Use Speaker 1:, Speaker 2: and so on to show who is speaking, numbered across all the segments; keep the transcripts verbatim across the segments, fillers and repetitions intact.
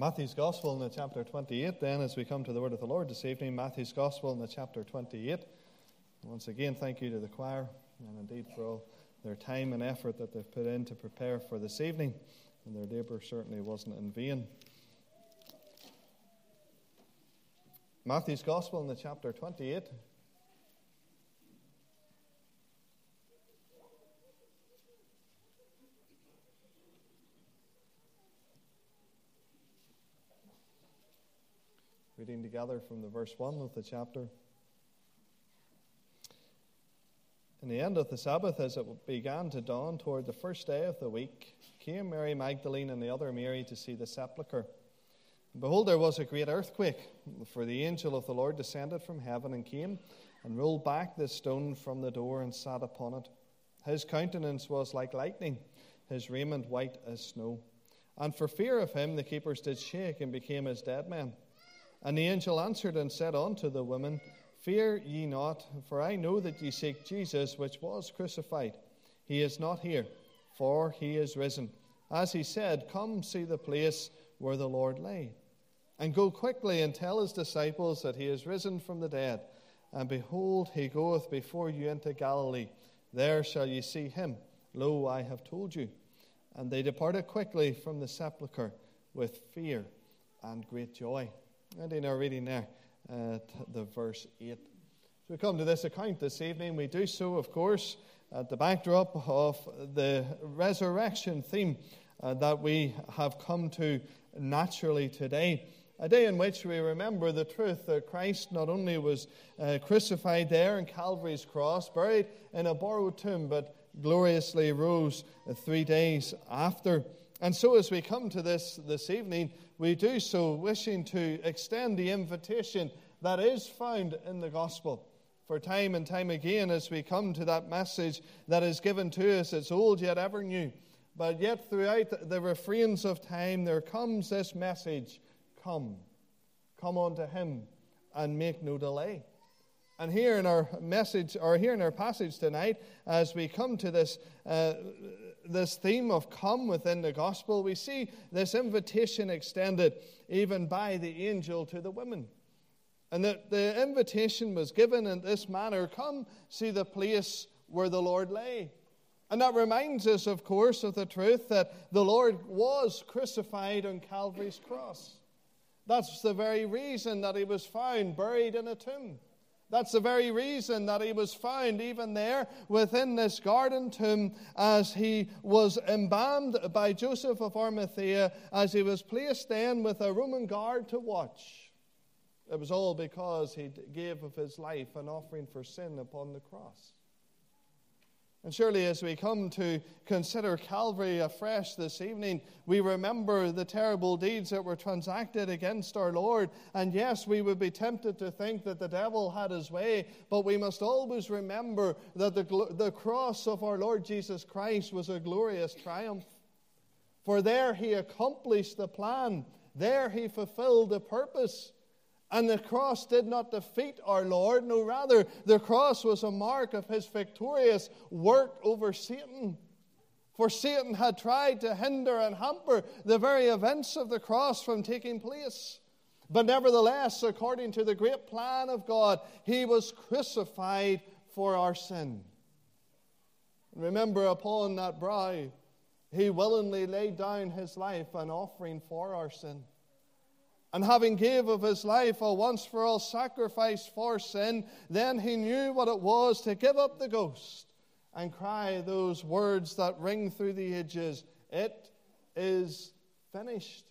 Speaker 1: Matthew's Gospel in the chapter twenty-eight, then, as we come to the word of the Lord this evening. Matthew's Gospel in the chapter twenty-eight. Once again, thank you to the choir, and indeed for all their time and effort that they've put in to prepare for this evening. And their labour certainly wasn't in vain. Matthew's Gospel in the chapter twenty-eight. Reading together from the verse one of the chapter. In the end of the Sabbath, as it began to dawn toward the first day of the week, came Mary Magdalene and the other Mary to see the sepulchre. And behold, there was a great earthquake, for the angel of the Lord descended from heaven and came and rolled back the stone from the door and sat upon it. His countenance was like lightning, his raiment white as snow. And for fear of him the keepers did shake and became as dead men. And the angel answered and said unto the women, Fear ye not, for I know that ye seek Jesus, which was crucified. He is not here, for he is risen. As he said, Come see the place where the Lord lay. And go quickly and tell his disciples that he is risen from the dead. And behold, he goeth before you into Galilee. There shall ye see him. Lo, I have told you. And they departed quickly from the sepulchre with fear and great joy. And in our reading there, uh, the verse eight. So we come to this account this evening. We do so, of course, at the backdrop of the resurrection theme uh, that we have come to naturally today. A day in which we remember the truth that Christ not only was uh, crucified there on Calvary's cross, buried in a borrowed tomb, but gloriously rose uh, three days after. And so as we come to this this evening, we do so wishing to extend the invitation that is found in the gospel. For time and time again, as we come to that message that is given to us, it's old yet ever new. But yet throughout the refrains of time, there comes this message, Come, come unto him and make no delay. And here in our message, or here in our passage tonight, as we come to this uh, this theme of come within the gospel, we see this invitation extended even by the angel to the women. And the, the invitation was given in this manner, Come see the place where the Lord lay. And that reminds us, of course, of the truth that the Lord was crucified on Calvary's cross. That's the very reason that he was found buried in a tomb. That's the very reason that he was found even there within this garden tomb as he was embalmed by Joseph of Arimathea, as he was placed then with a Roman guard to watch. It was all because he gave of his life an offering for sin upon the cross. And surely as we come to consider Calvary afresh this evening, we remember the terrible deeds that were transacted against our Lord. And yes, we would be tempted to think that the devil had his way, but we must always remember that the, the cross of our Lord Jesus Christ was a glorious triumph. For there he accomplished the plan. There he fulfilled the purpose. And the cross did not defeat our Lord. No, rather, the cross was a mark of his victorious work over Satan. For Satan had tried to hinder and hamper the very events of the cross from taking place. But nevertheless, according to the great plan of God, he was crucified for our sin. Remember, upon that brow, he willingly laid down his life, an offering for our sin. And having gave of his life a once-for-all sacrifice for sin, then he knew what it was to give up the ghost and cry those words that ring through the ages, It is finished.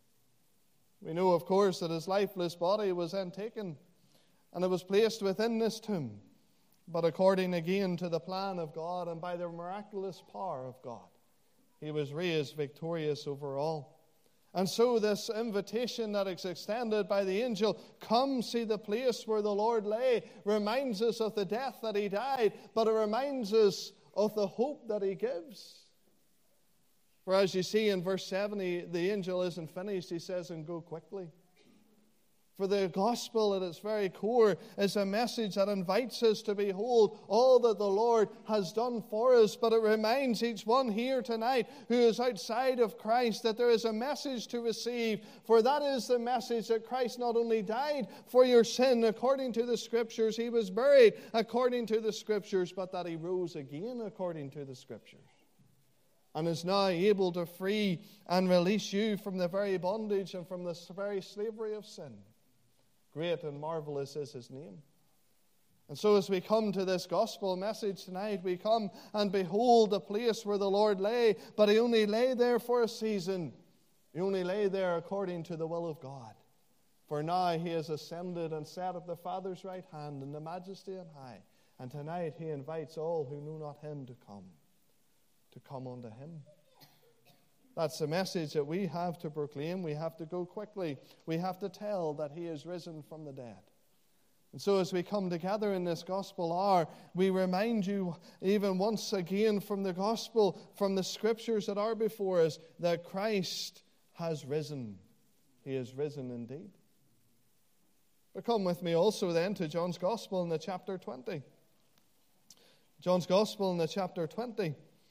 Speaker 1: We know, of course, that his lifeless body was then taken and it was placed within this tomb. But according again to the plan of God and by the miraculous power of God, he was raised victorious over all. And so this invitation that is extended by the angel, come see the place where the Lord lay, reminds us of the death that he died, but it reminds us of the hope that he gives. For as you see in verse seven, he, the angel isn't finished. He says, and go quickly. For the gospel at its very core is a message that invites us to behold all that the Lord has done for us. But it reminds each one here tonight who is outside of Christ that there is a message to receive. For that is the message that Christ not only died for your sin according to the Scriptures, he was buried according to the Scriptures, but that he rose again according to the Scriptures, and is now able to free and release you from the very bondage and from the very slavery of sin. Great and marvelous is his name. And so as we come to this gospel message tonight, we come and behold the place where the Lord lay, but he only lay there for a season. He only lay there according to the will of God. For now he has ascended and sat at the Father's right hand in the majesty on high. And tonight he invites all who know not him to come, to come unto him. That's the message that we have to proclaim. We have to go quickly. We have to tell that he is risen from the dead. And so as we come together in this gospel hour, we remind you even once again from the gospel, from the Scriptures that are before us, that Christ has risen. He is risen indeed. But come with me also then to John's Gospel in the chapter twenty. John's Gospel in the chapter twenty.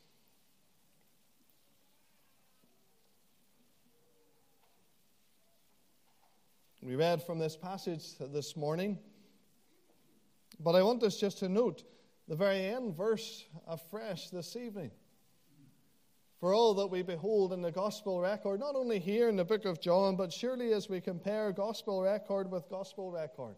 Speaker 1: We read from this passage this morning, but I want us just to note the very end verse afresh this evening. For all that we behold in the gospel record, not only here in the book of John, but surely as we compare gospel record with gospel record,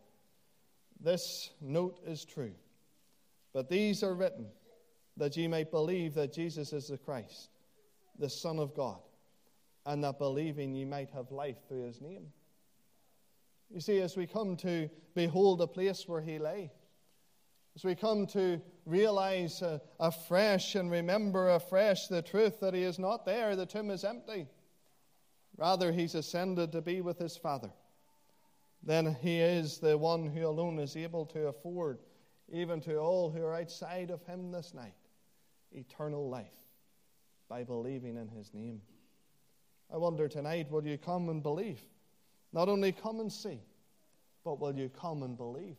Speaker 1: this note is true. But these are written that ye might believe that Jesus is the Christ, the Son of God, and that believing ye might have life through his name. You see, as we come to behold the place where he lay, as we come to realize uh, afresh and remember afresh the truth that he is not there, the tomb is empty. Rather, he's ascended to be with his Father. Then he is the one who alone is able to afford, even to all who are outside of him this night, eternal life by believing in his name. I wonder tonight, will you come and believe? Not only come and see, but will you come and believe?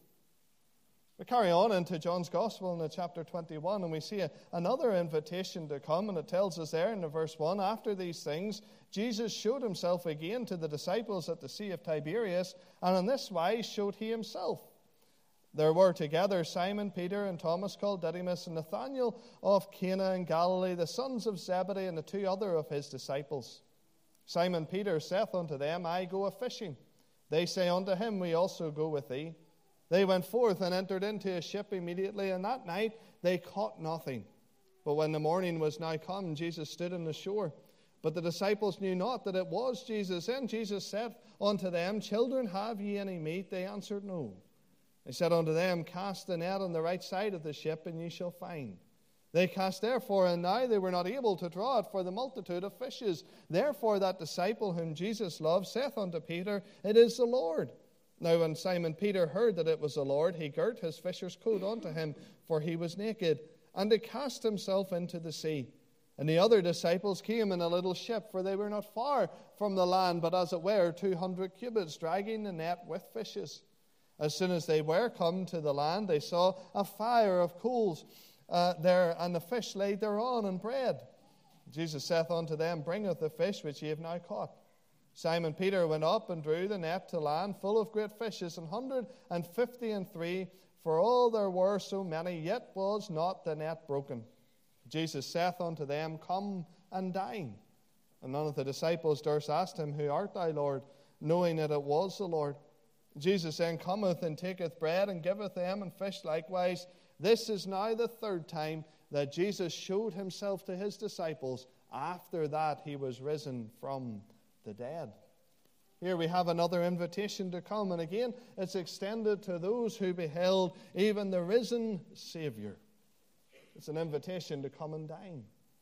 Speaker 1: We carry on into John's Gospel in the chapter twenty-one, and we see a, another invitation to come, and it tells us there in the verse one, after these things, Jesus showed himself again to the disciples at the Sea of Tiberias, and in this wise showed he himself. There were together Simon Peter and Thomas called Didymus, and Nathanael of Cana in Galilee, the sons of Zebedee, and the two other of his disciples. Simon Peter saith unto them, I go a-fishing. They say unto him, We also go with thee. They went forth and entered into a ship immediately, and that night they caught nothing. But when the morning was now come, Jesus stood on the shore. But the disciples knew not that it was Jesus. Then Jesus said unto them, Children, have ye any meat? They answered, No. He said unto them, Cast the net on the right side of the ship, and ye shall find. They cast therefore, and now they were not able to draw it for the multitude of fishes. Therefore that disciple whom Jesus loved saith unto Peter, It is the Lord. Now when Simon Peter heard that it was the Lord, he girt his fisher's coat unto him, for he was naked, and did cast himself into the sea. And the other disciples came in a little ship, for they were not far from the land, but as it were two hundred cubits, dragging the net with fishes. As soon as they were come to the land, they saw a fire of coals Uh, there, and the fish laid thereon, and bread. Jesus saith unto them, Bring of the fish which ye have now caught. Simon Peter went up and drew the net to land, full of great fishes, an hundred and fifty and three. For all there were so many, yet was not the net broken. Jesus saith unto them, Come and dine. And none of the disciples durst ask him, Who art thou, Lord? Knowing that it was the Lord. Jesus then cometh and taketh bread, and giveth them, and fish likewise. This is now the third time that Jesus showed himself to his disciples after that he was risen from the dead. Here we have another invitation to come, and again it's extended to those who beheld even the risen Savior. It's an invitation to come and dine.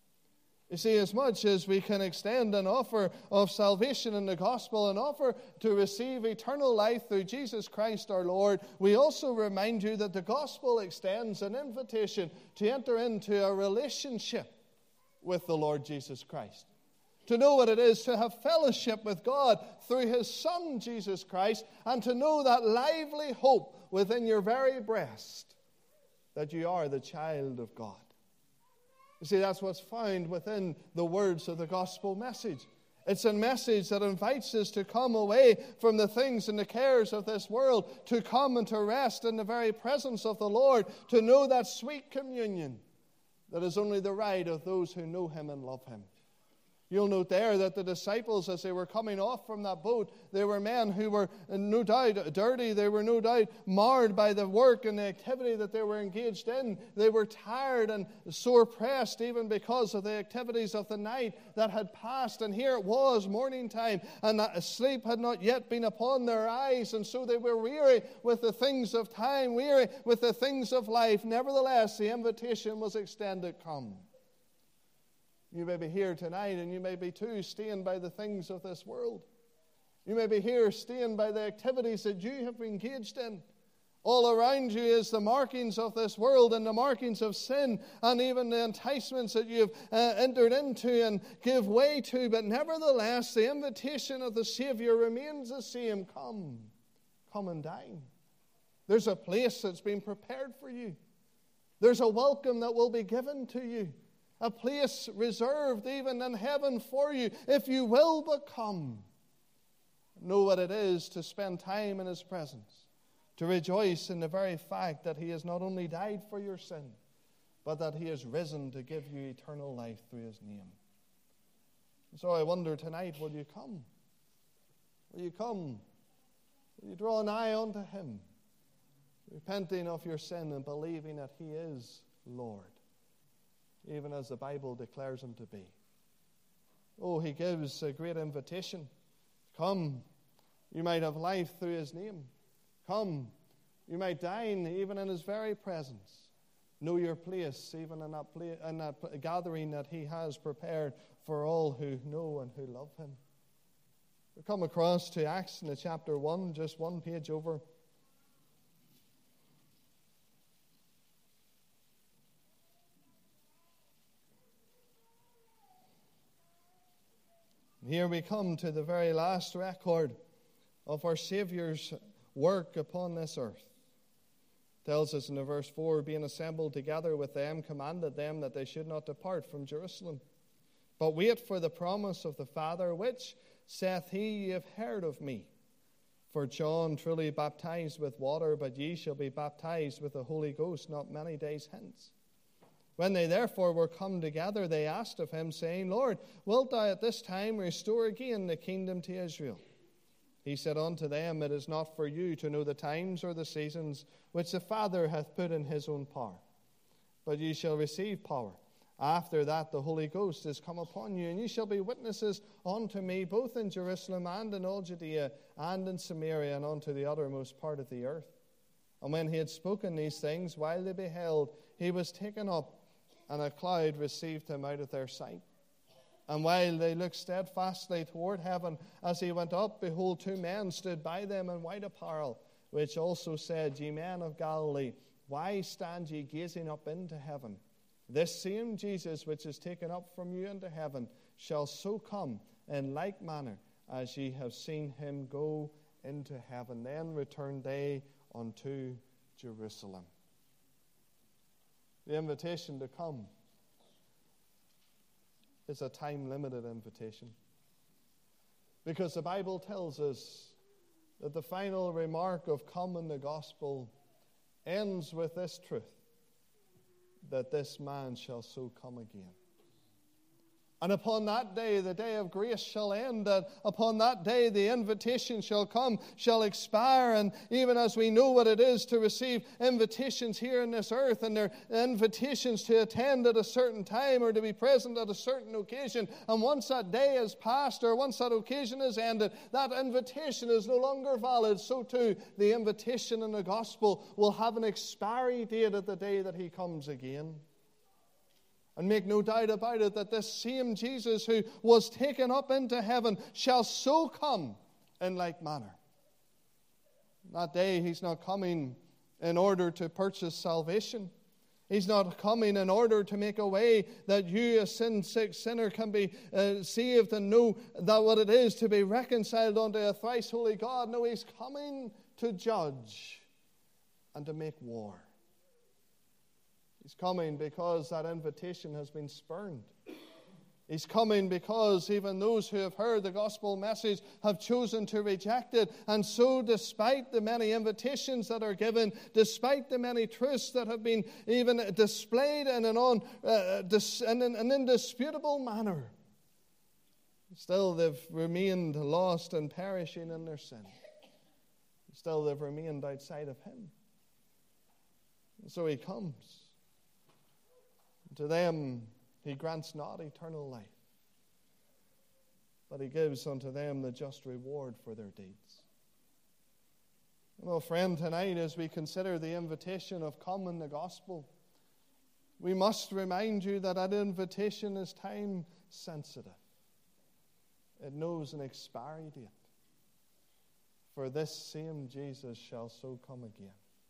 Speaker 1: You see, as much as we can extend an offer of salvation in the gospel, an offer to receive eternal life through Jesus Christ our Lord, we also remind you that the gospel extends an invitation to enter into a relationship with the Lord Jesus Christ. to know what it is to have fellowship with God through His Son, Jesus Christ, and to know that lively hope within your very breast that you are the child of God. You see, that's what's found within the words of the gospel message. It's a message that invites us to come away from the things and the cares of this world, to come and to rest in the very presence of the Lord, to know that sweet communion that is only the right of those who know Him and love Him. You'll note there that the disciples, as they were coming off from that boat, they were men who were no doubt dirty. They were no doubt marred by the work and the activity that they were engaged in. They were tired and sore pressed even because of the activities of the night that had passed. And here it was morning time, and that sleep had not yet been upon their eyes. And so they were weary with the things of time, weary with the things of life. Nevertheless, the invitation was extended, come. You may be here tonight, and you may be too stained by the things of this world. You may be here stained by the activities that you have engaged in. All around you is the markings of this world and the markings of sin, and even the enticements that you've uh, entered into and give way to. But nevertheless, the invitation of the Savior remains the same. Come, come and dine. There's a place that's been prepared for you. There's a welcome that will be given to you. A place reserved even in heaven for you, if you will but come. Know what it is to spend time in His presence, to rejoice in the very fact that He has not only died for your sin, but that He has risen to give you eternal life through His name. So I wonder tonight, will you come? Will you come? Will you draw nigh unto Him, repenting of your sin and believing that He is Lord, even as the Bible declares Him to be? Oh, He gives a great invitation. Come, you might have life through His name. Come, you might dine even in His very presence. Know your place even in that, play, in that gathering that He has prepared for all who know and who love Him. We come across to Acts in the chapter one, just one page over. Here we come to the very last record of our Saviour's work upon this earth. It tells us in the verse four, being assembled together with them, commanded them that they should not depart from Jerusalem, but wait for the promise of the Father, which, saith he, ye have heard of me. For John truly baptized with water, but ye shall be baptized with the Holy Ghost not many days hence. When they therefore were come together, they asked of him, saying, Lord, wilt thou at this time restore again the kingdom to Israel? He said unto them, It is not for you to know the times or the seasons which the Father hath put in His own power, but ye shall receive power. After that the Holy Ghost is come upon you, and ye shall be witnesses unto me, both in Jerusalem and in all Judea and in Samaria and unto the uttermost part of the earth. And when he had spoken these things, while they beheld, he was taken up, and a cloud received him out of their sight. And while they looked steadfastly toward heaven as he went up, behold, two men stood by them in white apparel, which also said, Ye men of Galilee, why stand ye gazing up into heaven? This same Jesus which is taken up from you into heaven shall so come in like manner as ye have seen him go into heaven. Then returned they unto Jerusalem. The invitation to come is a time-limited invitation, because the Bible tells us that the final remark of come in the gospel ends with this truth, that this man shall so come again. And upon that day, the day of grace shall end, and upon that day the invitation shall come, shall expire. And even as we know what it is to receive invitations here in this earth, and they're invitations to attend at a certain time or to be present at a certain occasion, and once that day is passed or once that occasion is ended, that invitation is no longer valid. So too, the invitation in the gospel will have an expiry date at the day that he comes again. And make no doubt about it that this same Jesus who was taken up into heaven shall so come in like manner. That day he's not coming in order to purchase salvation. He's not coming in order to make a way that you, a sin-sick sinner, can be uh, saved and know that what it is to be reconciled unto a thrice holy God. No, he's coming to judge and to make war. He's coming because that invitation has been spurned. He's coming because even those who have heard the gospel message have chosen to reject it. And so, despite the many invitations that are given, despite the many truths that have been even displayed in an, on, uh, dis, in an indisputable manner, still they've remained lost and perishing in their sin. Still they've remained outside of him. And so he comes. To them, he grants not eternal life, but he gives unto them the just reward for their deeds. Well, friend, tonight as we consider the invitation of come in the gospel, we must remind you that that invitation is time sensitive. It knows an expiry date. For this same Jesus shall so come again.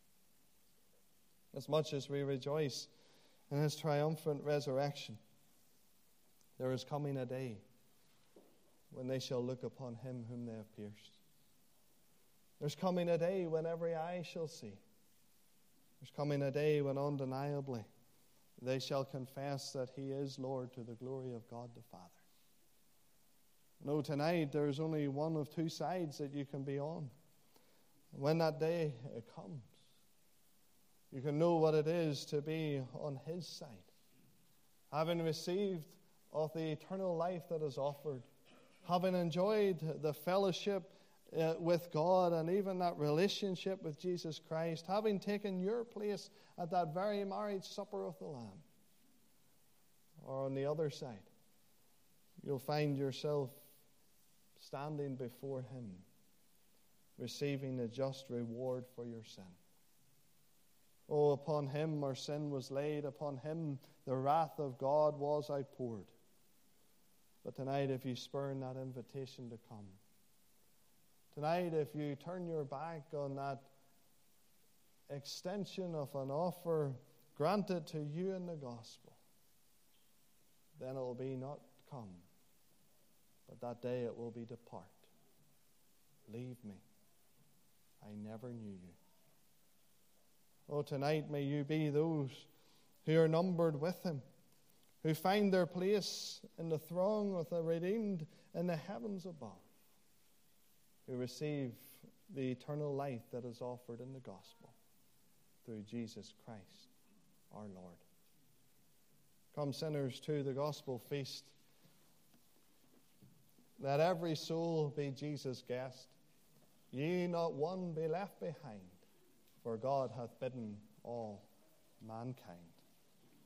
Speaker 1: As much as we rejoice in his triumphant resurrection, there is coming a day when they shall look upon him whom they have pierced. There's coming a day when every eye shall see. There's coming a day when undeniably they shall confess that he is Lord to the glory of God the Father. No, tonight there's only one of two sides that you can be on. When that day comes, you can know what it is to be on his side, having received of the eternal life that is offered, having enjoyed the fellowship uh, with God and even that relationship with Jesus Christ, having taken your place at that very marriage supper of the Lamb. Or on the other side, you'll find yourself standing before him, receiving a just reward for your sin. Oh, upon him our sin was laid, upon him the wrath of God was outpoured. But tonight, if you spurn that invitation to come, tonight, if you turn your back on that extension of an offer granted to you in the gospel, then it will be not come, but that day it will be depart. Leave me. I never knew you. Oh, tonight may you be those who are numbered with him, who find their place in the throng of the redeemed in the heavens above, who receive the eternal life that is offered in the gospel through Jesus Christ our Lord. Come, sinners, to the gospel feast. Let every soul be Jesus' guest. Ye not one be left behind, for God hath bidden all mankind.